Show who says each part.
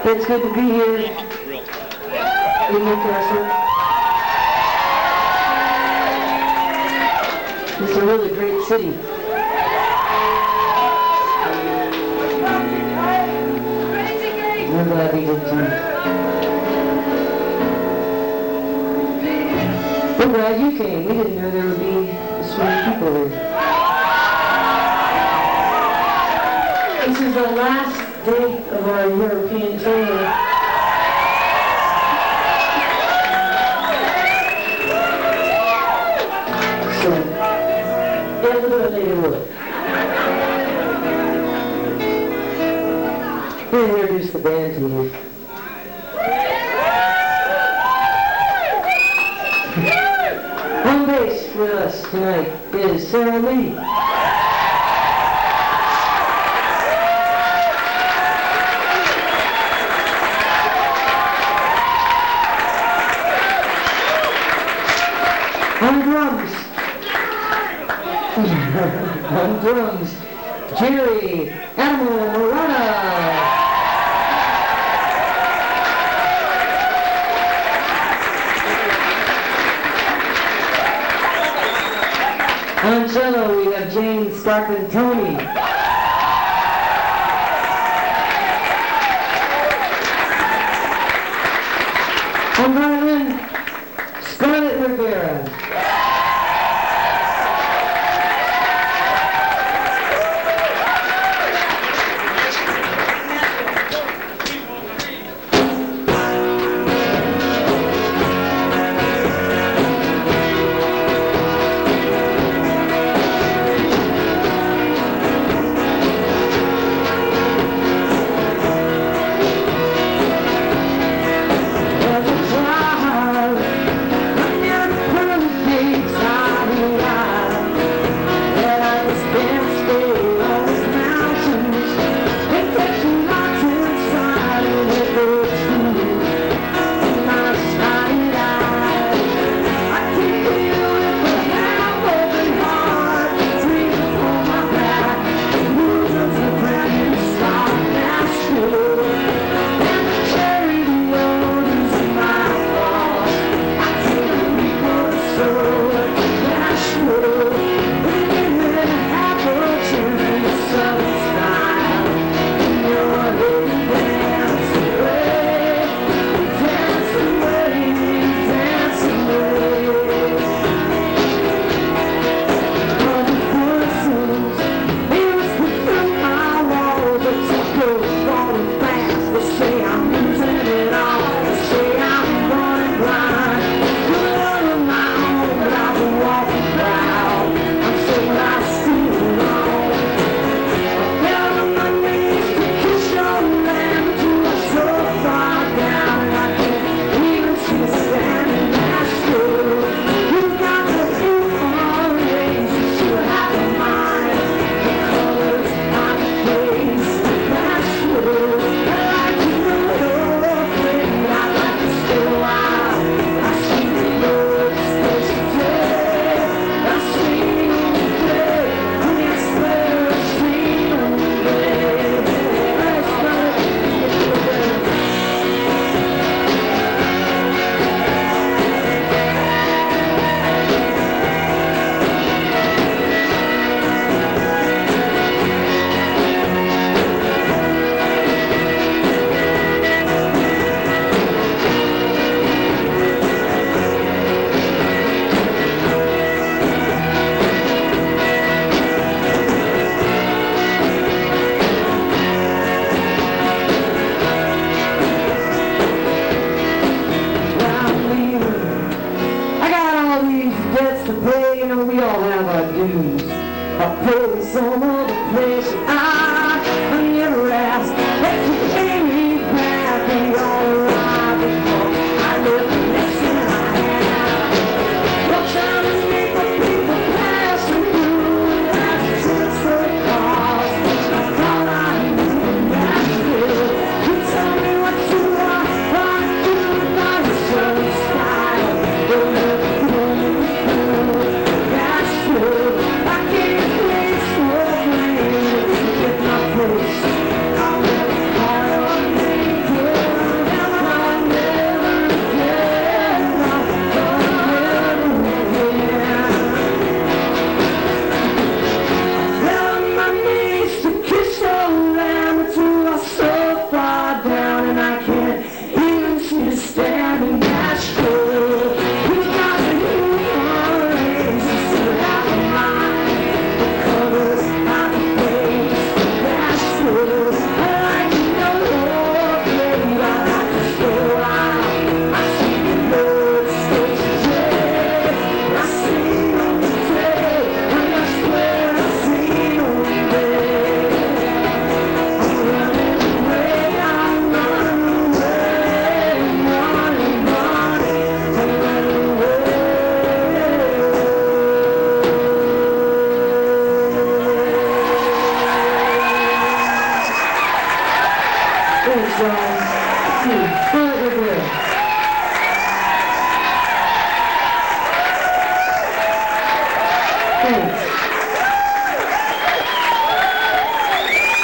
Speaker 1: It's good to be here in Newcastle. It's a really great city. I'm glad we did too. We're glad you came. We didn't know there would be this many people here. This is the last day of our European tour. So, yeah, a little bit later would. We'll introduce the band to you. On bass with us tonight is Sarah Lee. On drums, on drums, Jerry Animal Morana. On cello, we have Jane Scarpintoni. On violin, Scarlett Rivera. see. Fill it with beer. Thanks.